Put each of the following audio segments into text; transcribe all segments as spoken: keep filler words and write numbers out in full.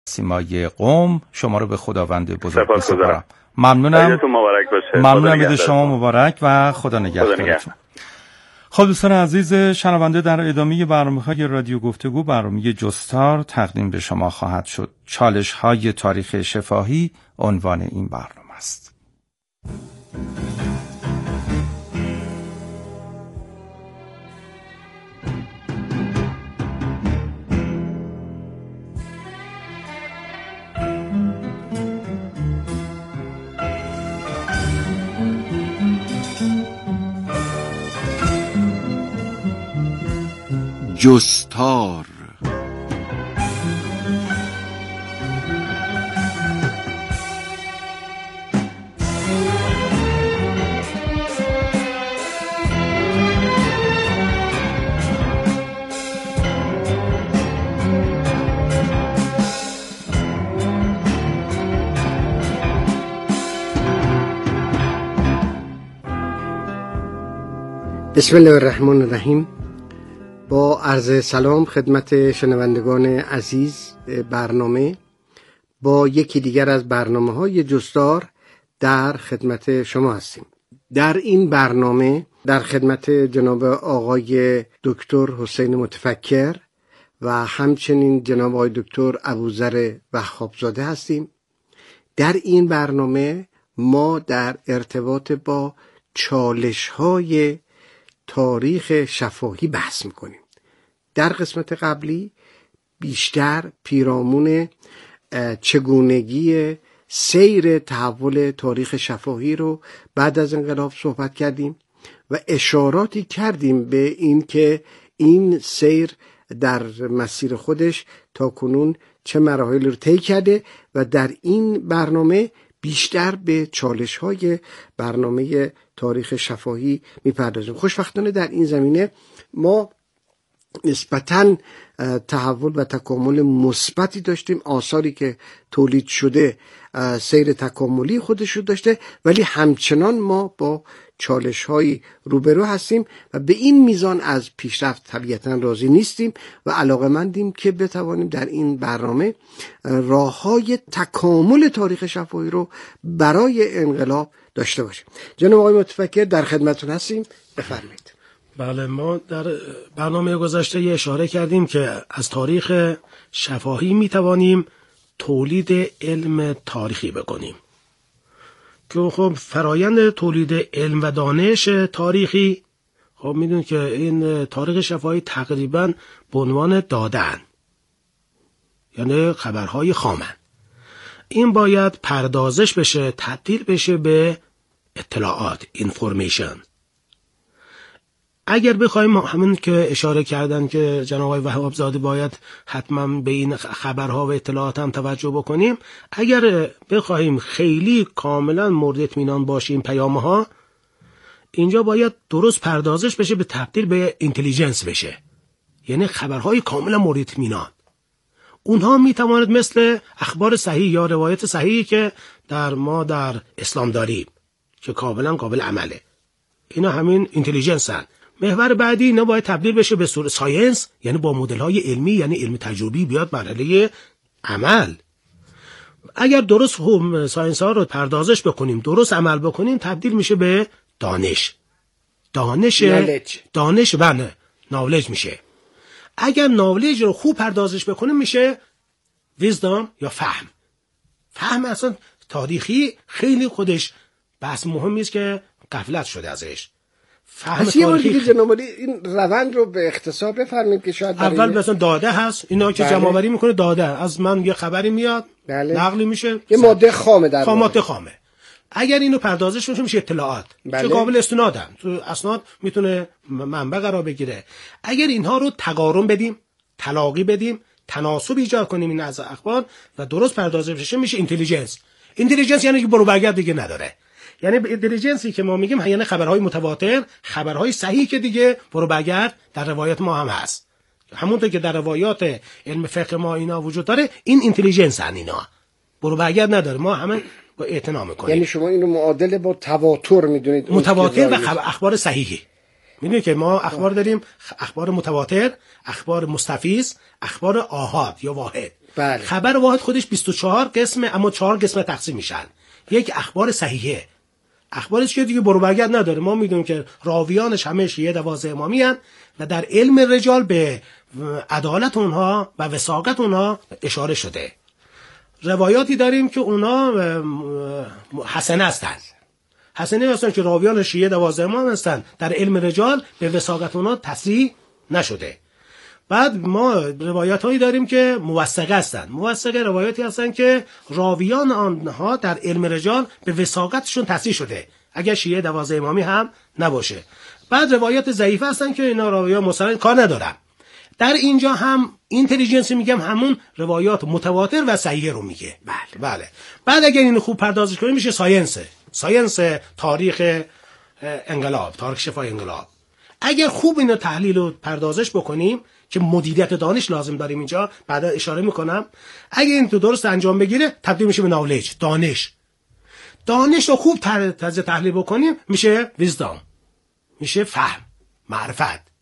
سیمای قم شما رو به خداوند بزرگ بسپارم. ممنونم. ممنونم به شما، مبارک و خدا نگهدارتون. خب دوستان عزیز شنونده، در ادامه برنامه‌های رادیو گفتگو برنامه جستار تقدیم به شما خواهد شد. چالش‌های تاریخ شفاهی عنوان این برنامه است. جستار. بسم الله الرحمن الرحیم. با عرض سلام خدمت شنوندگان عزیز برنامه، با یکی دیگر از برنامه‌های جستار در خدمت شما هستیم. در این برنامه در خدمت جناب آقای دکتر حسین متفکر و همچنین جناب آقای دکتر ابوذر وهابزاده هستیم. در این برنامه ما در ارتباط با چالش‌های تاریخ شفاهی بحث میکنیم. در قسمت قبلی بیشتر پیرامون چگونگی سیر تحول تاریخ شفاهی رو بعد از انقلاب صحبت کردیم و اشاراتی کردیم به این که این سیر در مسیر خودش تا کنون چه مراحل رو طی کرده و در این برنامه بیشتر به چالش‌های برنامه تاریخ شفاهی می‌پردازیم. خوشبختانه در این زمینه ما نسبتاً تحول و تکامل مثبتی داشتیم. آثاری که تولید شده سیر تکاملی خودش رو داشته، ولی همچنان ما با چالش‌های روبرو هستیم و به این میزان از پیشرفت طبیعتاً راضی نیستیم و علاقه‌مندیم که بتوانیم در این برنامه راه‌های تکامل تاریخ شفاهی رو برای انقلاب داشته باشیم. جناب آقای متفکر در خدمتتون هستیم، بفرمایید. بله، ما در برنامه گذشته یه اشاره کردیم که از تاریخ شفاهی میتوانیم تولید علم تاریخی بکنیم که خب فرایند تولید علم و دانش تاریخی، خب میدونید که این تاریخ شفاهی تقریبا به عنوان دادن، یعنی خبرهای خامن، این باید پردازش بشه، تبدیل بشه به اطلاعات، اینفورمیشن. اگر بخوایم همین که اشاره کردن که جناب آقای وهابزاده باید حتما به این خبرها و اطلاعات هم توجه بکنیم، اگر بخوایم خیلی کاملا مورد اطمینان باشیم پیامها، اینجا باید درست پردازش بشه، به تبدیل به اینتلیجنس بشه، یعنی خبرهای کاملا مورد اطمینان. اونها میتواند مثل اخبار صحیح یا روایت صحیحی که در ما در اسلام داریم که کاملا قابل عمله، اینا همین اینتلیجنس هستند. محور بعدی اینا باید تبدیل بشه به صورت ساینس، یعنی با مدل‌های علمی، یعنی علم تجربی بیاد مرحله عمل. اگر درست هم ساینس ها رو پردازش بکنیم، درست عمل بکنیم، تبدیل میشه به دانش. دانش نالج. دانش و نالج میشه. اگر نالج رو خوب پردازش بکنیم میشه ویزدام یا فهم. فهم اصلا تاریخی خیلی خودش بحث مهمی است که غفلت شده ازش. فهم تاریخی جناب علی این روند رو به اختصار بفرمایید که شاید اول مثلا داده هست، اینا که جمع آوری میکنه داده، از من یه خبری میاد، بله. نقلی میشه، یه ماده خامه، در ماده خامه. اگر اینو پردازش بشه میشه اطلاعات، بله. چه قابل استنادن، تو اسناد میتونه منبع قرار بگیره. اگر اینها رو تقارن بدیم، تلاقی بدیم، تناسب ایجاد کنیم این از اخبار و درست پردازش بشه، میشه اینتلیجنس. اینتلیجنس یعنی که برو برگرد دیگه نداره. یعنی اینتلیجنسی که ما میگیم یعنی خبرهای متواتر، خبرهای صحیح که دیگه برو برگرد در روایات ما هم هست. همونطور که در روایات علم فقه ما اینا وجود داره، این اینتلیجنس ان، اینا برو برگرد نداره، ما همه با اعتنا میکنیم. یعنی شما اینو معادل با تواتر میدونید؟ متواتر و خبر اخبار صحیحی. میدونید که ما اخبار داریم، اخبار متواتر، اخبار مستفیض، اخبار آحاد یا واحد. بله. خبر واحد خودش بیست و چهار قسمه، اما چهار قسمه تقسیم میشن. یک اخبار صحیحه، اخبارش که دیگه برو برگرد نداره. ما میدونیم که راویانش همه شیعه دوازده امامی هن و در علم رجال به عدالت اونها و وثاقت اونها اشاره شده. روایاتی داریم که اونا حسنه هستن، حسنه هستن که راویان شیعه دوازده امام هستن، در علم رجال به وثاقت اونا تصریح نشده. بعد ما روایات هایی داریم که موثقه هستن. موثقه روایاتی هستن که راویان آنها در علم رجال به وثاقتشون تصریح شده، اگر شیعه دوازده امامی هم نباشه. بعد روایات ضعیفه هستن که اینا راویان مستند کار ندارن. در اینجا هم اینتلیجنس میگم همون روایات متواتر و صحیح رو میگه. بله بله. بعد اگر اینو خوب پردازش کنیم میشه ساینس، ساینس تاریخ انقلاب، تاریخ شفای انقلاب. اگر خوب اینو تحلیل و پردازش بکنیم که مدیریت دانش لازم داریم اینجا، بعدا اشاره میکنم، اگر این تو درست انجام بگیره تبدیل میشه به نالج، دانش. دانش رو خوب تجزیه تحلیل بکنیم میشه ویزدام، میشه فهم، معرفت،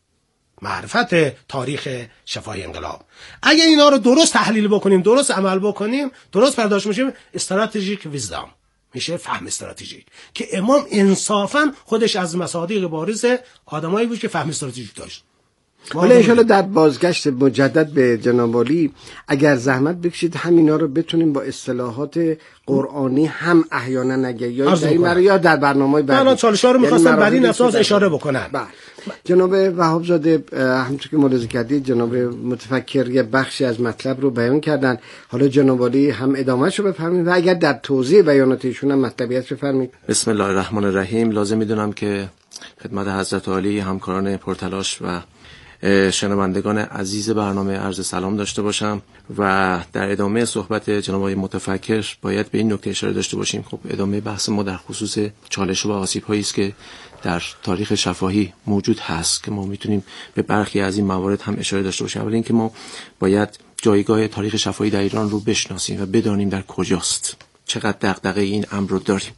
معرفت تاریخ شفای انقلاب. اگر اینا رو درست تحلیل بکنیم، درست عمل بکنیم، درست پردازش میشه استراتژیک ویزدام، میشه فهم استراتژیک که امام انصافا خودش از مصادیق بارز آدمایی بود که فهم استراتژیک داشت. حالا انشاءالله در بازگشت مجدد به جناب عالی اگر زحمت بکشید همینا رو بتونیم با اصطلاحات قرآنی هم احیانا اگه یا در این یا در برنامه‌های بعدی من چالش‌ها رو می‌خواستم بر این اساس اشاره بکنم. بله. جناب وهاب زاده همونطور که ملاحظه کردید جناب متفکر یه بخشی از مطلب رو بیان کردن. حالا جناب عالی هم ادامه‌شو بفرمایید و اگر در توضیح بیانات ایشون هم مطلبیت بفرمایید. بسم الله الرحمن الرحیم. لازم می‌دونم که خدمت حضرت عالی همکاران پرتلاش و شنوندگان عزیز برنامه عرض سلام داشته باشم و در ادامه صحبت جناب آقای متفکر باید به این نکته اشاره داشته باشیم. خب ادامه بحث ما در خصوص چالش و آسیب‌هایی است که در تاریخ شفاهی موجود هست که ما میتونیم به برخی از این موارد هم اشاره داشته باشیم. اول اینکه ما باید جایگاه تاریخ شفاهی در ایران رو بشناسیم و بدانیم در کجاست، چقدر دغدغه این امر رو داریم.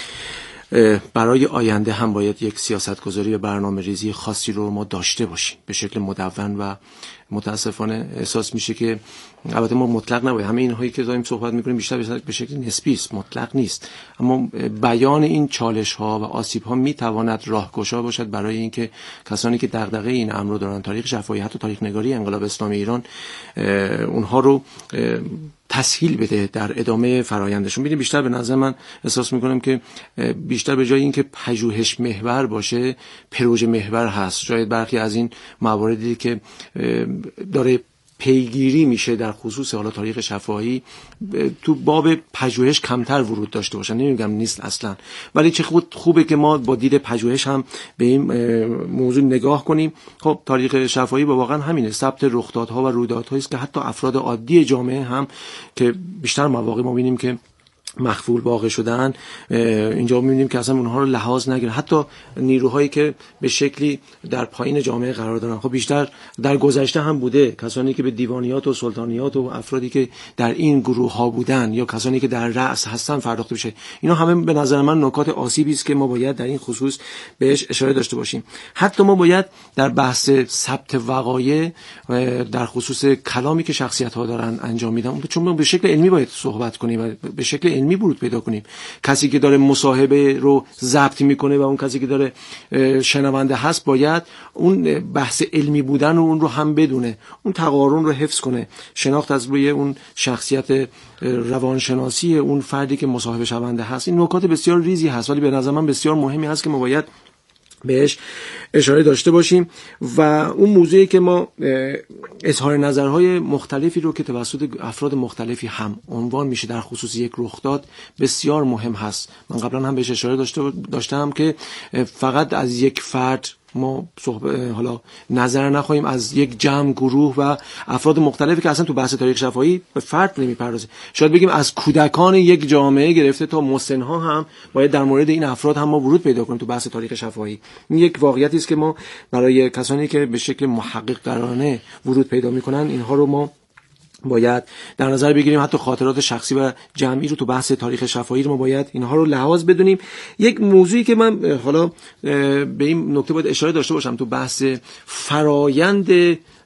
برای آینده هم باید یک سیاستگذاری و برنامه ریزی خاصی رو ما داشته باشیم به شکل مدون و متاسفانه احساس میشه که البته ما مطلق نباید، همه اینهایی که داریم صحبت میکنیم بیشتر به شکل نسبی است، مطلق نیست، اما بیان این چالش ها و آسیب ها میتواند راهگشا باشد برای اینکه کسانی که دغدغه این امر رو دارن، تاریخ شفاهی، حتی تاریخ نگاری انقلاب اسلامی ایران، اونها رو تسهیل بده در ادامه فرایندشون. ببینید بیشتر به نظر من احساس میکنم که بیشتر به جای اینکه پژوهش محور باشه پروژه محور هست. شاید برخی از این مواردی که داره پیگیری میشه در خصوص حالا تاریخ شفاهی تو باب پژوهش کمتر ورود داشته باشن. نمیگم نیست اصلا، ولی چه خود خوبه که ما با دید پژوهش هم به این موضوع نگاه کنیم. خب تاریخ شفاهی با واقعا همینه، ثبت رخدادها و رویدادهایی است که حتی افراد عادی جامعه هم که بیشتر مواقع ما ببینیم که مخفول واقع شدن، اینجا می‌بینیم که اصلا اونها رو لحاظ نگیرن، حتی نیروهایی که به شکلی در پایین جامعه قرار دارن. خب بیشتر در گذشته هم بوده کسانی که به دیوانیات و سلطانیات و افرادی که در این گروه ها بودن یا کسانی که در رأس هستن پرداخته بشه. اینا همه به نظر من نکات آسیبی است که ما باید در این خصوص بهش اشاره داشته باشیم. حتی ما باید در بحث ثبت وقایع در خصوص کلامی که شخصیت ها دارن انجام میدن، چون ما به شکل علمی باید صحبت کنیم و به شکل علمی برود پیدا کنیم. کسی که داره مصاحبه رو ضبط میکنه و اون کسی که داره شنونده هست باید اون بحث علمی بودن و اون رو هم بدونه، اون تقارن رو حفظ کنه، شناخت از روی اون شخصیت روانشناسی اون فردی که مصاحبه شونده هست. این نکات بسیار ریزی هست ولی به نظر من بسیار مهمی هست که ما باید بهش اشاره داشته باشیم. و اون موضوعی که ما اظهار نظرهای مختلفی رو که توسط افراد مختلفی هم عنوان میشه در خصوص یک رخداد بسیار مهم هست. من قبلا هم بهش اشاره داشته داشتم که فقط از یک فرد ما صحبت حالا نظر نخواهیم، از یک جمع گروه و افراد مختلفی که اصلا تو بحث تاریخ شفاهی به فرد نمیپردازه، شاید بگیم از کودکان یک جامعه گرفته تا مسن‌ها هم باید در مورد این افراد هم ما ورود پیدا کنیم تو بحث تاریخ شفاهی. این یک واقعیتی است که ما برای کسانی که به شکل محقق قرانه ورود پیدا میکنن اینها رو ما باید در نظر بگیریم. حتی خاطرات شخصی و جمعی رو تو بحث تاریخ شفاهی رو ما باید اینها رو لحاظ بدونیم. یک موضوعی که من حالا به این نکته باید اشاره داشته باشم تو بحث فرایند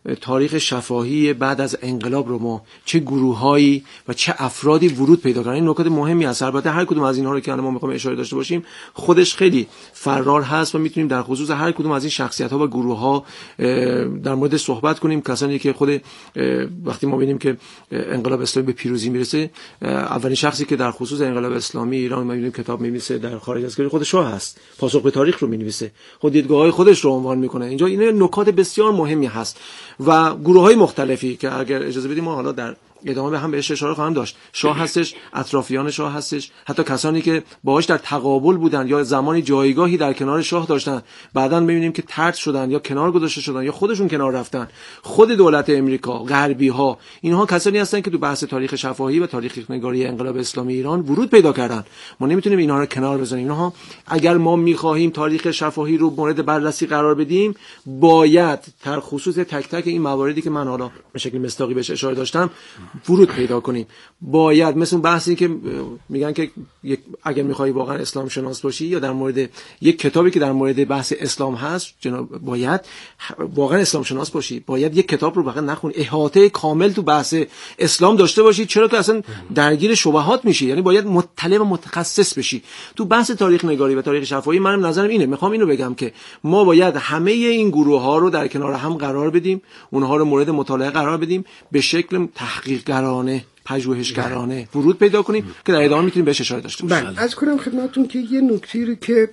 تاریخ شفاهی بعد از انقلاب رو ما چه گروه‌هایی و چه افرادی ورود پیدا کردن. این نکات مهمی است. البته هر کدوم از اینها رو که الان ما می‌خوایم اشاره داشته باشیم خودش خیلی فرار هست و میتونیم در خصوص هر کدوم از این شخصیت‌ها و گروه‌ها در مورد صحبت کنیم. کسانی که خود وقتی ما ببینیم که انقلاب اسلامی به پیروزی میرسه، اولین شخصی که در خصوص انقلاب اسلامی ایران ما می‌بینیم کتاب می‌نویسه در خارج از کشور خود شاه هست، پاسخ به تاریخ رو می‌نویسه، خود دیدگاه‌های خودش رو عنوان می‌کنه. اینجا این نکات بسیار مهمی هست و گروه‌های مختلفی که اگر اجازه بدیم ما حالا در ادامه به هم بهش اشاره خواهم داشت. شاه هستش، اطرافیان شاه هستش، حتی کسانی که باهاش در تقابل بودن یا زمانی جایگاهی در کنار شاه داشتن، بعداً می‌بینیم که طرد شدن یا کنار گذاشته شدن یا خودشون کنار رفتن. خود دولت امریکا، غربی‌ها، اینها کسانی هستن که تو بحث تاریخ شفاهی و تاریخ نگاری انقلاب اسلامی ایران ورود پیدا کردن. ما نمیتونیم اینها رو کنار بزنیم. اینها اگر ما می‌خواهیم تاریخ شفاهی رو مورد بررسی قرار بدیم، باید در خصوص تک تک این مواردی که من حالا به شکل مستاقی بهش اشاره داشتم ورود پیدا کنیم. باید مثل بحثی که میگن که اگر میخوای واقعا اسلام شناس باشی یا در مورد یک کتابی که در مورد بحث اسلام هست، جناب باید واقعا اسلام شناس باشی، باید یک کتاب رو واقعا نخونی، احاطه کامل تو بحث اسلام داشته باشی، چرا که اصلا درگیر شبهات میشی. یعنی باید مطلع و متخصص بشی تو بحث تاریخ نگاری و تاریخ شفاهی. منم نظرم اینه، میخوام اینو بگم که ما باید همه این گروه ها رو در کنار هم قرار بدیم، اونها رو مورد مطالعه قرار بدیم، به شکل تحقیقگرانه، پژوهشگرانه ورود پیدا کنیم که در ادامه میتونیم بهش اشاره داشته باشیم. بله، از کنم خدمتتون که یه نکته رو که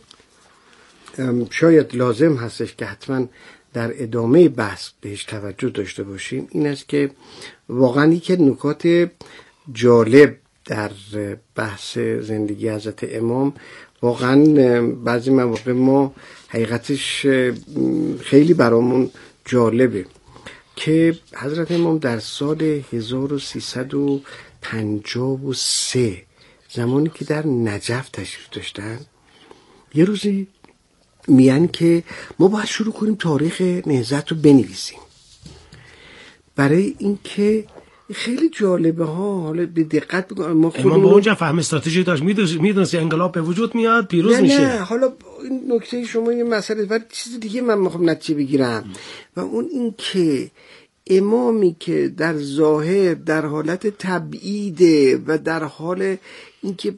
شاید لازم هستش که حتما در ادامه بحث بهش توجه داشته باشیم این است که واقعا یک نکات جالب در بحث زندگی حضرت امام، واقعا بعضی مواقع ما حقیقتش خیلی برامون جالبه که حضرت امام در سال هزار و سیصد و پنجاه و سه زمانی که در نجف تشریف داشتن، یه روزی میگن که ما باید شروع کنیم تاریخ نهضت رو بنویسیم. برای اینکه خیلی جالبه ها، حالا به دقت بگم ما خودمون امام با اونجا فهم استراتژی داشت، میدونست انقلاب به وجود میاد، پیروز نه میشه. نه حالا این نکته شما یه مسئله، ولی چیز دیگه من میخوام نتیجه بگیرم و اون این که امامی که در ظاهر در حالت تبعیده و در حال اینکه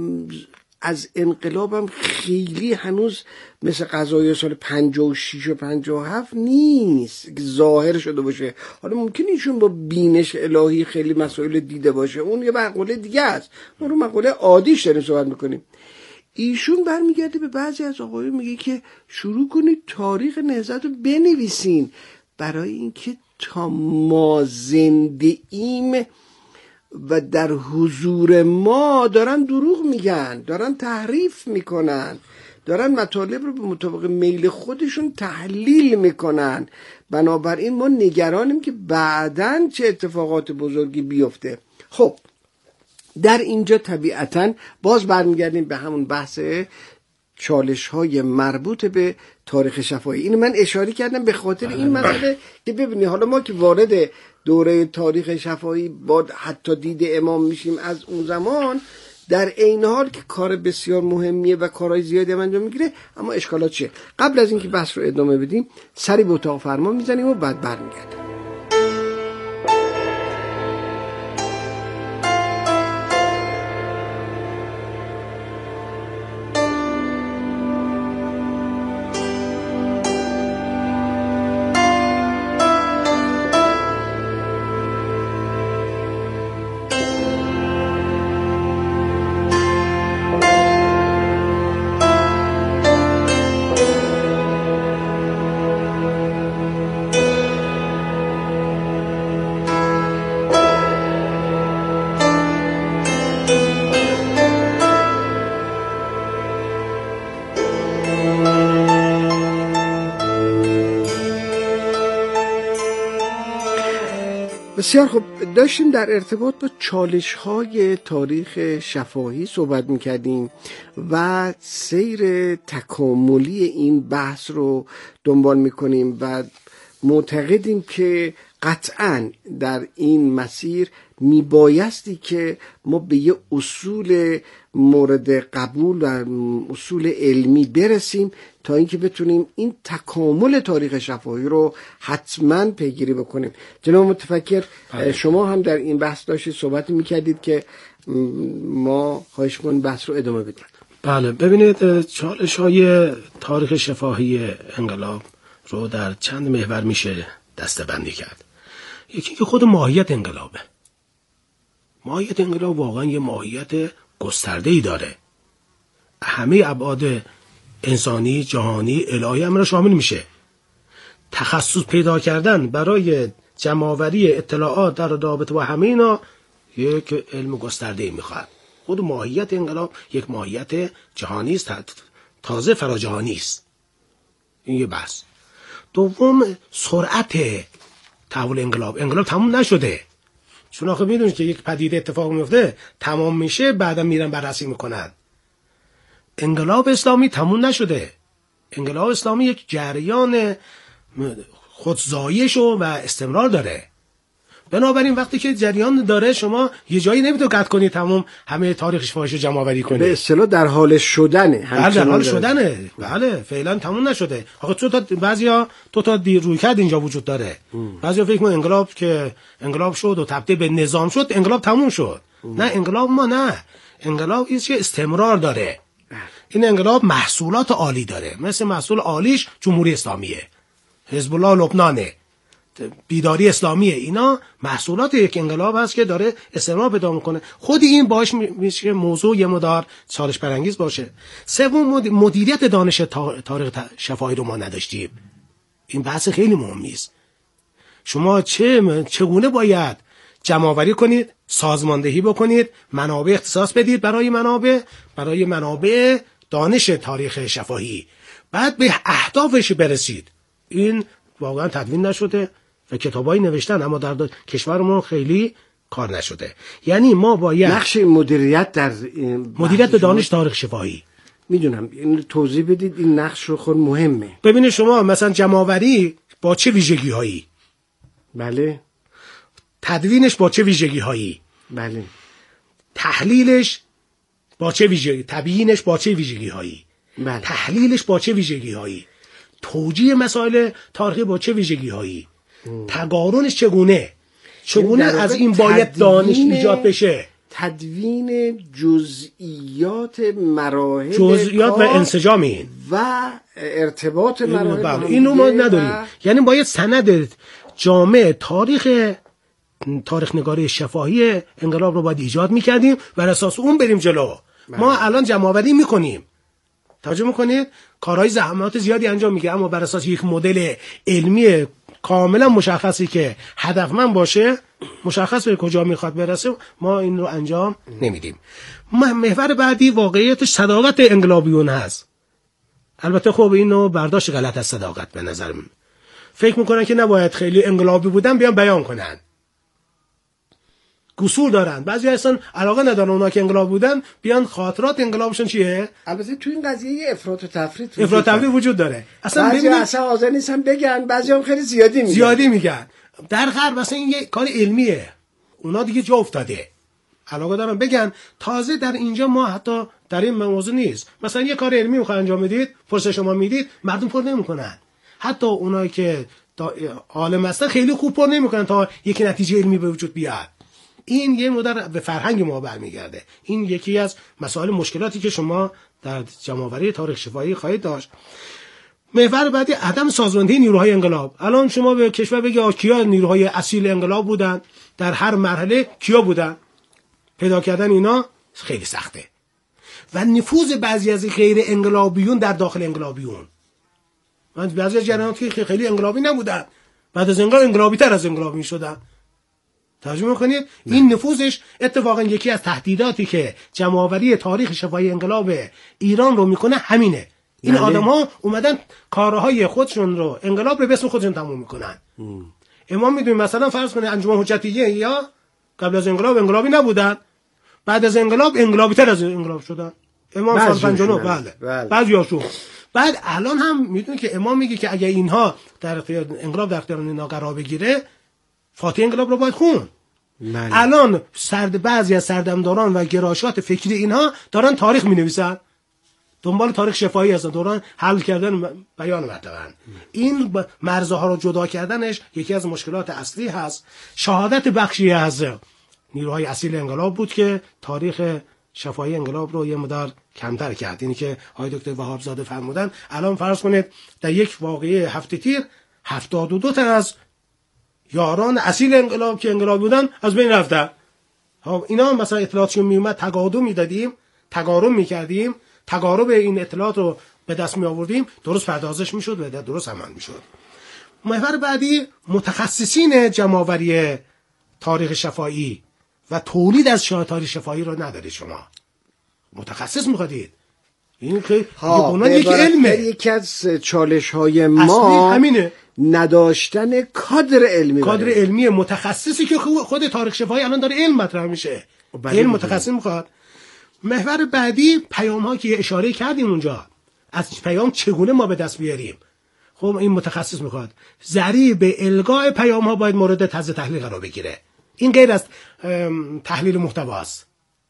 از انقلابم خیلی هنوز مثل قضایی سال پنجاه و شش و پنجاه و هفت نیست که ظاهر شده باشه. حالا ممکنه ایشون با بینش الهی خیلی مسائل دیده باشه، اون یه مقوله دیگه است، اون رو مقوله عادیش داریم صحبت میکنیم. ایشون برمیگرده به بعضی از آقایون میگه که شروع کنید تاریخ نهضت رو بنویسین، برای اینکه تا ما زنده ایم و در حضور ما دارن دروغ میگن، دارن تحریف میکنن، دارن مطالب رو به مطابق میل خودشون تحلیل میکنن. بنابراین ما نگرانیم که بعداً چه اتفاقات بزرگی بیفته. خب در اینجا طبیعتاً باز برمیگردیم به همون بحث چالش های مربوط به تاریخ شفاهی. این من اشاره کردم به خاطر این مسئله که ببینی حالا ما که وارد دوره تاریخ شفاهی با حتی دید امام میشیم از اون زمان، در عین حال که کار بسیار مهمیه و کارهای زیادی انجام میگیره، اما اشکالات چیه؟ قبل از اینکه بحث رو ادامه بدیم سری به اتاق فرمان میزنیم و بعد برمیگردیم. بسیار خب، داشتیم در ارتباط با چالش های تاریخ شفاهی صحبت میکردیم و سیر تکاملی این بحث رو دنبال میکنیم و معتقدیم که قطعاً در این مسیر میبایستی که ما به یه اصول مورد قبول و اصول علمی برسیم تا اینکه بتونیم این تکامل تاریخ شفاهی رو حتما پیگیری بکنیم. جناب متفکر بله. شما هم در این بحث داشتید صحبت میکردید که ما خواهش کنیم بحث رو ادامه بدیم. بله ببینید، چالش های تاریخ شفاهی انقلاب رو در چند محور میشه دسته‌بندی کرد. یکی که خود ماهیت انقلابه. ماهیت انقلاب واقعا یه ماهیت گسترده‌ای داره، همه ابعاد انسانی، جهانی، الهی هم را شامل میشه. تخصص پیدا کردن برای جمع‌آوری اطلاعات در رابطه با همه اینا یک علم گسترده‌ای میخواد. خود ماهیت انقلاب یک ماهیت جهانی است، تازه فراجهانی است. این یه بحث. دوم، سرعت تحول انقلاب. انقلاب تموم نشده، چون آخه میدونید که یک پدیده اتفاق میفته تمام میشه بعدا میرن بررسی میکنن. انقلاب اسلامی تموم نشده. انقلاب اسلامی یک جریان خودزایش و استمرار داره. بنابراین وقتی که جریان داره شما یه جایی نمیتونید قطع کنید تمام همه تاریخ شفاهیش رو جمع آوری کنید. به اصطلاح در حال شدنه. بله در حال شدنه. بله فعلا تموم نشده. آخه تو تا بعضیا تو تا دیر روی کرد اینجا وجود داره. بعضیا فکر می‌کنن انقلاب که انقلاب شد و تبدیل به نظام شد انقلاب تموم شد. ام. نه انقلاب ما نه. انقلاب این چه استمرار داره. این انقلاب محصولات عالی داره. مثل محصول عالیش جمهوری اسلامیه. حزب الله لبنانه. بیداری اسلامیه. اینا محصولات یک انقلاب هست که داره استمرار پیدا میکنه. خود این باعث میشه موضوع یه مدار چالش برانگیز باشه. سوم، مدیریت دانش تاریخ شفاهی رو ما نداشتیم. این بحث خیلی مهمی است. شما چه چگونه باید جمع آوری کنید، سازماندهی بکنید، منابع اختصاص بدید برای منابع برای منابع دانش تاریخ شفاهی، بعد به اهدافش برسید. این واقعا تدوین نشده و کتابایی نوشتن اما در کشورمون خیلی کار نشده. یعنی ما باید نقش مدیریت در مدیریت دانش تاریخ شفاهی میدونم این توضیح بدید. این نقش رو خود مهمه. ببینید شما مثلا جمع‌آوری با چه ویژگی هایی، بله، تدوینش با چه ویژگی هایی، بله، تحلیلش با چه ویژگی، تبیینش با چه ویژگی هایی، بله، تحلیلش با چه ویژگی هایی، توجیه مسائل تاریخی با چه ویژگی هایی، تقارنش چگونه چگونه از این باید دانش ایجاد بشه. تدوین جزئیات مراحل جزئیات و انسجام این و ارتباط مراحل بله. اینو ما نداریم و... یعنی باید سند جامع تاریخ تاریخ نگاری شفاهی انقلاب رو باید ایجاد میکردیم و بر اساس اون بریم جلو. بله. ما الان جمع آوری میکنیم، توجه میکنید، کارهای زحمات زیادی انجام میگه، اما بر اساس یک مدل علمی کاملا مشخصی که هدفمند باشه، مشخص به کجا میخواد برسه، ما این رو انجام نمیدیم. محور بعدی واقعیتش صداقت انقلابیون هست. البته خب اینو برداشت غلط از صداقت به نظر من. فکر میکنن که نباید خیلی انقلابی بودن بیان بیان کنن، قصور دارن. بعضی اصلا علاقه ندارن اونا که انقلاب بودن بیان خاطرات انقلابشون چیه. البته تو این قضیه یه افراط و تفریط افراط و تفریط وجود داره. اصلا بعضی اصلا حاضر نیستن بگن، بعضی هم خیلی زیادی میگن زیادی میگن در غرب مثلا این یه کار علمیه، اونا دیگه جا افتاده، علاقه دارن بگن. تازه در اینجا ما حتی در این موضوع نیست. مثلا یه کار علمی میخواد انجام بدید، فرصت شما میدید، مردم پر نمیکنن. حتی اونایی که عالم هستن خیلی خوب پر نمیکنن تا یک نتیجه علمی به وجود بیاد. این یه مدر به فرهنگ ما برمیگرده. این یکی از مسائل مشکلاتی که شما در جمع‌آوری تاریخ شفاهی خواهید داشت. محور بعدی عدم سازماندهی نیروهای انقلاب. الان شما به کشور بگید کیا نیروهای اصیل انقلاب بودن، در هر مرحله کیا بودن، پیدا کردن اینا خیلی سخته. و نفوذ بعضی از غیر انقلابیون در داخل انقلابیون، من بعضی از جریانات که خیلی انقلابی نبودن بعد از انقلاب انقلابی تر از انقلابی شدن. ترجمه کنید این نفوذش اتفاقا یکی از تهدیداتی که جمع‌آوری تاریخ شفاهی انقلاب ایران رو میکنه همینه. این آدم‌ها اومدن کارهای خودشون رو، انقلاب رو به اسم خودشون تموم میکنن. امام میدونیم مثلا فرض کنید انجمن حجتیه یا قبل از انقلاب انقلابی نبودن، بعد از انقلاب انقلابی تر از انقلاب شدن. امام سال پنجاه و نه بله بعضیاشون. بعد الان هم میدونید که امام میگه که اگه اینها در اختیار انقلاب در اختیار اینا قرار بگیره، فاتحه انقلاب رو باید خون. من. الان سرد بعضی از سردمداران و گرایشات فکری اینها دارن تاریخ می‌نویسن، دنبال تاریخ شفاهی هستن، دوران حل کردن بیان مطلبن. این مرزها رو جدا کردنش یکی از مشکلات اصلی هست. شهادت بخشی از نیروهای اصیل انقلاب بود که تاریخ شفاهی انقلاب رو یه مقدار کمتر کرد. اینی که آقای دکتر وهاب زاده فرمودن، الان فرض کنید در یک واقعه هفته تیر هفتاد و دو تا از یاران اصیل انقلاب که انقلاب بودن از بین رفتن. اینا مثلا اطلاعاتی میومد تقادم میدادیم، تقارن میکردیم، تقارب این اطلاعات رو به دست می آوردیم، درست پردازش میشد و درست عمل میشد. محور بعدی متخصصین جمع‌آوری تاریخ شفاهی و تولید از تاریخ شفاهی رو ندارید شما. متخصص میخوادید. این که ها یک علمه. یکی از چالش های ما همینه. نداشتن کادر علمی، کادر بره. علمی متخصصی که خود تاریخ شفاهی الان داره علم مطرح میشه. علم متخصص میخواد. محور بعدی پیام ها که اشاره کردیم اونجا، از پیام چگونه ما به دست بیاریم. خب این متخصص میخواد. ضریب القاء پیام ها باید مورد تجزیه تحلیل قرار بگیره. این غیر از تحلیل محتوا است.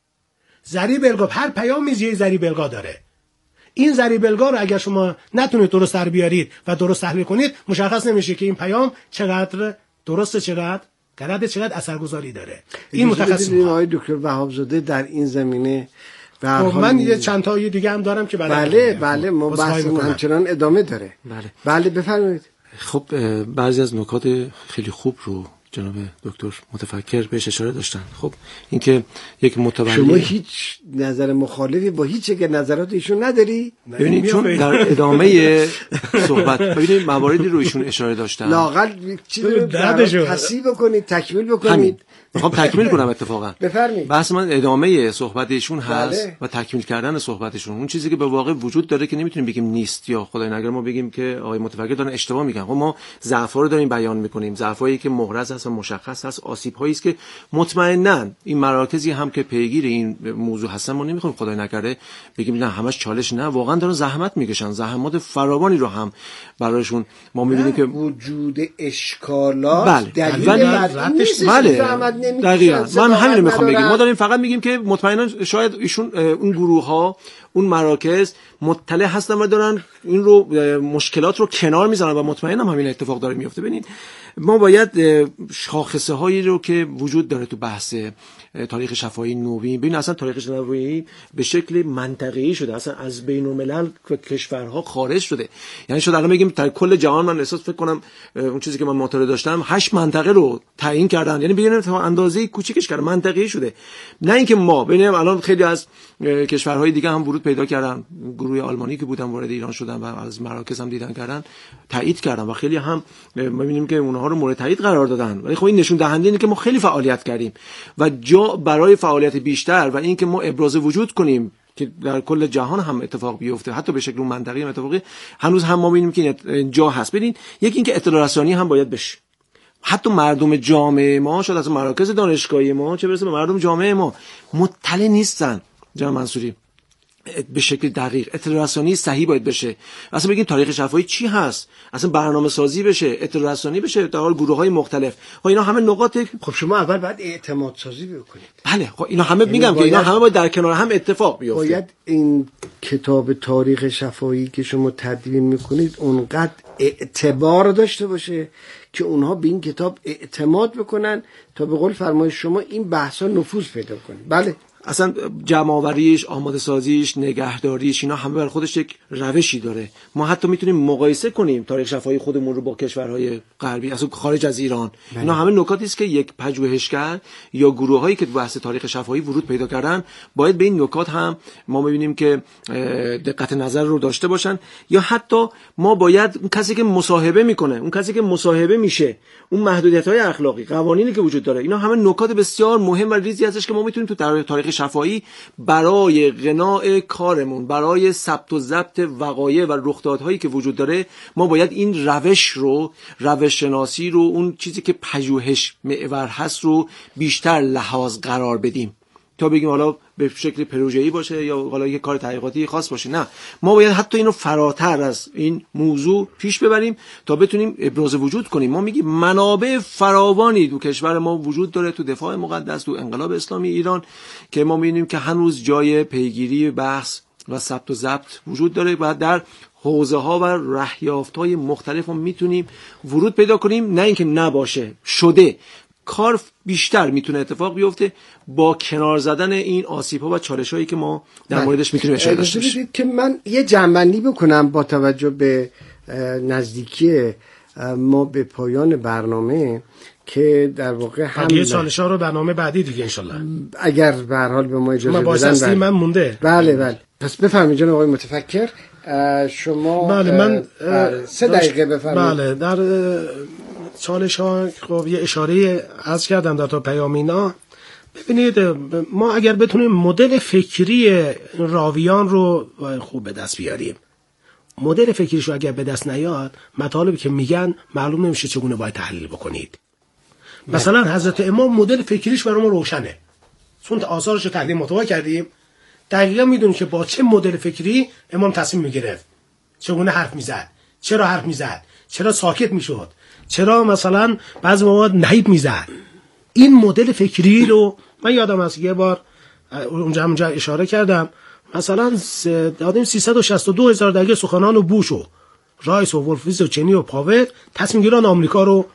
ضریب القاء، هر پیامی یه ضریب القاء داره. این ضریب القاء رو اگر شما نتونید درست در بیارید و درست تحلیل کنید، مشخص نمیشه که این پیام چقدر درسته، چقدر غلط، چقدر اثرگذاری داره. این متخصص آقای دکتر وهاب زاده در این زمینه و من یه چند تا دیگه هم دارم که بله بله ما بحثمون همچنان ادامه داره. بله بله بفرمایید. خب بعضی از نکات خیلی خوب رو جناب دکتر متفکر بهش اشاره داشتن. خب اینکه یک متولی، شما هیچ نظر مخالفی با هیچ یک نظرات ایشون نداری؟ ببینید چون در ادامه صحبت ببینید مواردی رو ایشون اشاره داشتن، لااقل چیزی رو تصحیح بکنید، تکمیل بکنید. میخوام تکمیل کنم اتفاقا. بفرمایید. بحث من ادامه صحبتشون هست بله. و تکمیل کردن صحبتشون. اون چیزی که به واقع وجود داره که نمیتونیم بگیم نیست، یا خدای نگره ما بگیم که آقای متفکر دارن اشتباه میگن. خب ما ضعف‌ها رو داریم بیان میکنیم، ضعفایی که محرز هست و مشخص هست، آسیب‌هایی است که مطمئناً این مراکزی هم که پیگیر این موضوع هستن ما نمیخوایم خدای نکرده بگیم نه همش چالش، نه واقعا دارن زحمت میکشن، زحمات فراوانی رو هم برایشون ما میبینیم که وجود اشکالات بله. دلیل بر این نیست. بله. من همین رو میخوام بگم. ما داریم فقط میگیم که مطمئنا شاید ایشون اون گروه ها، اون مراکز مطلع هستن و دارن این رو مشکلات رو کنار میذارن و مطمئنا همین اتفاق داره میفته. ببینید ما باید شاخصه هایی رو که وجود داره تو بحث تاریخ شفاهی نوین، ببین اصلا تاریخ شفاهی به شکل منطقه‌ای شده، اصلا از بین الملل و کشورها خارج شده. یعنی شد الان بگیم در کل جهان، من احساس فکر کنم اون چیزی که من مطالعه داشتم هشت منطقه رو تعیین کردن، یعنی ببینید تا اندازه کوچیکش کردن، منطقه‌ای شده. نه اینکه ما ببینیم الان خیلی از کشورهای دیگه هم ورود پیدا کردن، گروه آلمانی که بودن وارد ایران شدن و از مراکز هم دیدن کردن، تایید کردن و خیلی هم می‌بینیم که اونها رو مورد تایید قرار دادن. ولی خب این نشون دهنده اینه که ما خیلی فعالیت کردیم و جا برای فعالیت بیشتر و اینکه ما ابراز وجود کنیم که در کل جهان هم اتفاق بیفته، حتی به شکل منطقه‌ای هم اتفاقی، هنوز هم ما می‌بینیم که جا هست. ببین یکی اینکه اطلاع رسانی هم باید بشه. حتی مردم جامعه ما، شاید از مراکز دانشگاهی ما چه برسه به مردم جامعه ما، مطلع نیستن. جناب منصوری به شکل دقیق اطلاع رسانی صحیح باید بشه. اصلا بگیم تاریخ شفاهی چی هست، اصلا برنامه سازی بشه، اطلاع رسانی بشه در گروه های مختلف. خب اینا همه نقاط. خب شما اول باید اعتماد سازی بکنید. بله خب اینا همه میگم که اینا همه باید در کنار هم اتفاق بیفته. باید این کتاب تاریخ شفاهی که شما تدوین میکنید اونقدر اعتبار داشته باشه که اونها به این کتاب اعتماد بکنن تا به قول فرمای شما این بحثا نفوذ پیدا کنه. بله اصلا جمع‌آوریش، آماده سازیش، نگهداریش، اینا همه بر خودش یک روشی داره. ما حتی میتونیم مقایسه کنیم تاریخ شفاهی خودمون رو با کشورهای غربی، اصلا خارج از ایران. بله. اینا همه نکاتی است که یک پژوهشگر یا گروه‌هایی که تو بحث تاریخ شفاهی ورود پیدا کردن باید به این نکات هم ما ببینیم که دقت نظر رو داشته باشن. یا حتی ما باید اون کسی که مصاحبه میکنه، اون کسی که مصاحبه میشه، اون محدودیت‌های اخلاقی، قوانینی که وجود داره، اینا همه نکات بسیار مهم و ریزی هستش که ما میتونیم تو تاریخ شفاهی برای غناء کارمون، برای ثبت و ضبط وقایع و رخدادهایی که وجود داره، ما باید این روش رو، روش شناسی رو، اون چیزی که پژوهش محور هست رو بیشتر لحاظ قرار بدیم. تا بگیم حالا به شکل پروژه‌ای باشه یا حالا یه کار تحقیقاتی خاص باشه. نه، ما باید حتی اینو فراتر از این موضوع پیش ببریم تا بتونیم ابراز وجود کنیم. ما میگیم منابع فراوانی تو کشور ما وجود داره، تو دفاع مقدس، تو انقلاب اسلامی ایران، که ما می‌بینیم که هنوز جای پیگیری، بحث و ثبت و ضبط وجود داره و در حوزه ها و رهیافت‌های مختلف هم میتونیم ورود پیدا کنیم. نه اینکه نباشه، شده. کار بیشتر میتونه اتفاق بیفته با کنار زدن این آسیب‌ها و چالش‌هایی که ما در موردش میتونیم اشاره داشته باشیم. که من یه جمع‌بندی بکنم با توجه به نزدیکی ما به پایان برنامه، که در واقع هم یه چالش‌ها رو برنامه بعدی دیگه انشالله اگر به هر حال به ما اجازه بدن. من مونده. بله بله. پس بفرمایید جناب آقای متفکر. شما بله من سه دقیقه بفرمایید. بله، در چالش ها خب یه اشاره عرض کردم در تا پیام اینا. ببینید ما اگر بتونیم مدل فکری راویان رو خوب به دست بیاریم، مدل فکریش رو اگر به دست نیاد، مطالبی که میگن معلوم نمیشه چگونه باید تحلیل بکنید. مثلا حضرت امام مدل فکریش برای ما روشنه، چون آثارش رو تحلیل مطالعه کردیم، دقیقا میدونیم که با چه مدل فکری امام تصمیم میگرفت، چگونه حرف میزد، چرا حرف میزد، چرا ساکت میشد، چرا مثلا بعضی موقع نهیب میزد. این مدل فکری رو من یادم هست یه بار اونجا همونجا اشاره کردم، مثلا دادیم سیصد و شصت و دو هزار دقیقه سخنان و بوش و رایس و ولفیز و چنی و پاول تصمیم گیران آمریکا رو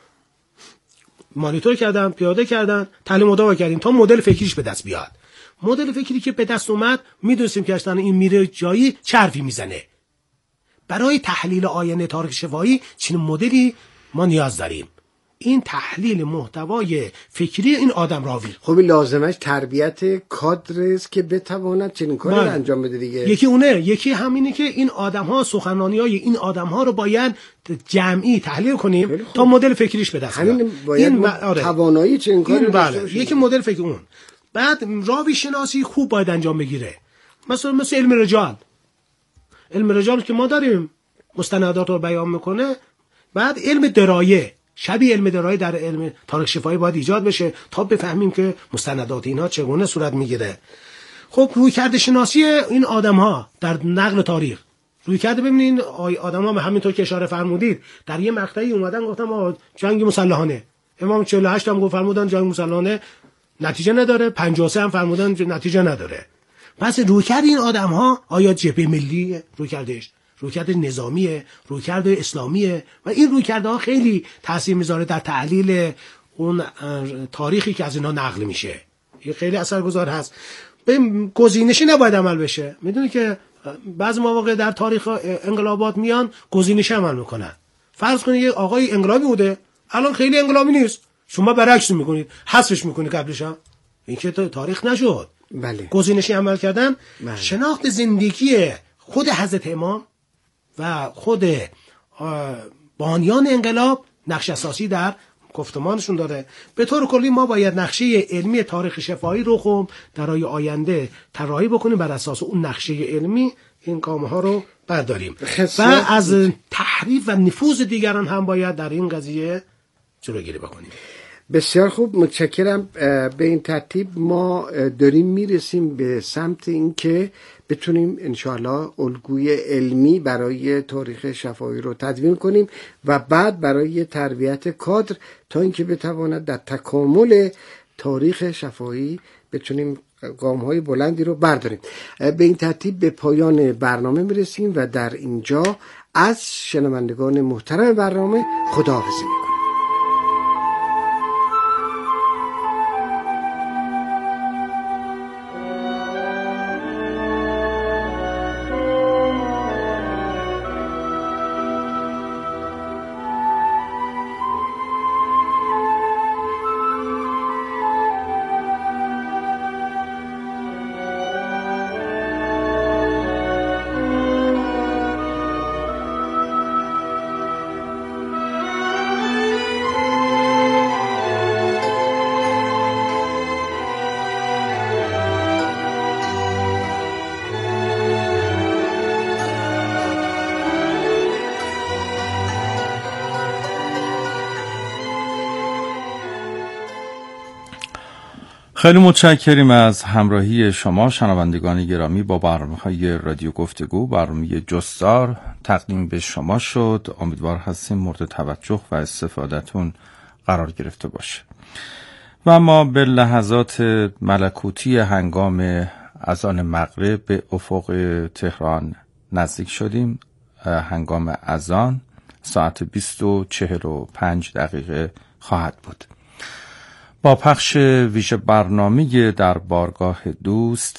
مانیتور کردن، پیاده کردن، تعلیم و دعوا کردیم تا مدل فکریش به دست بیاد. مدل فکری که به دست اومد میدونستیم که اصلا این میره جایی چه حرفی میزنه. برای تحلیل آینه تاریخ شفاهی چنین مدلی ما نیاز داریم. این تحلیل محتوای فکری این آدم راوی. خب لازمش تربیت کادر است که بتواند چنین کاری رو انجام بده دیگه. یکی اونه، یکی همینه که این آدم ها، سخنرانی های این آدم ها رو باید جمعی تحلیل کنیم تا مدل فکریش به دست بیاد. این ب... آره. توانایی چنین کاری رو داشته بله. یکی مدل فکری اون. بعد راوی شناسی خوب باید انجام بگیره. مثلا مثل علم رجال. علم رجال که ما داریم مستندات رو بیان میکنه. بعد علم درایه، شبیه علم درایه در علم تاریخ شفاهی باید ایجاد بشه تا بفهمیم که مستندات اینها چگونه صورت میگیره. خب رویکرد شناسی این آدم‌ها در نقل تاریخ، رویکرد ببینید آدم‌ها همینطور که اشاره فرمودید در یه مقطعی اومدن گفتم جنگ مسلحانه، امام چهل و هشت هم گفت فرمودن جنگ مسلحانه نتیجه نداره، پنجاه و سه هم فرمودن نتیجه نداره. پس رویکرد این آدم‌ها آیا جبهه ملی رویکردش، رویکرد نظامیه، رویکرد اسلامیه، و این رویکردها خیلی تاثیر میذاره در تحلیل اون تاریخی که از اینا نقل میشه. این خیلی اثرگذار هست. به گزینشی نباید عمل بشه. میدونی که بعضی مواقع در تاریخ انقلابات میان گزینشی عمل میکنن. فرض کنید یه آقای انقلابی بوده، الان خیلی انقلابی نیست، شما برعکس میکنید، حذفش میکنید قبلش. ها این که تاریخ نشد. بله. گزینشی عمل کردن. بله. شناخت زندگی خود حضرت امام و خود بانیان انقلاب نقش اساسی در گفتمانشون داره. به طور کلی ما باید نقشه علمی تاریخ شفاهی رو خب درای آینده طراحی بکنیم، بر اساس اون نقشه علمی این گامه ها رو برداریم و از تحریف و نفوذ دیگران هم باید در این قضیه جلوگیری بکنیم. بسیار خوب، متشکرم. به این ترتیب ما داریم میرسیم به سمت این که بتونیم انشاءالله الگوی علمی برای تاریخ شفاهی رو تدوین کنیم و بعد برای تربیت کادر تا اینکه بتواند در تکامل تاریخ شفاهی بتونیم گام‌های بلندی رو برداریم. به این ترتیب به پایان برنامه میرسیم و در اینجا از شنوندگان محترم برنامه خداحافظی میکنیم. خیلی متشکریم از همراهی شما شنوندگان گرامی با برنامه‌های رادیو گفتگو. برنامه جستار تقدیم به شما شد. امیدوار هستیم مورد توجه و استفادهتون قرار گرفته باشه. و ما به لحظات ملکوتی هنگام اذان مغرب به افق تهران نزدیک شدیم. هنگام اذان ساعت بیست و چهل و پنج دقیقه خواهد بود. با پخش ویژه برنامه در بارگاه دوست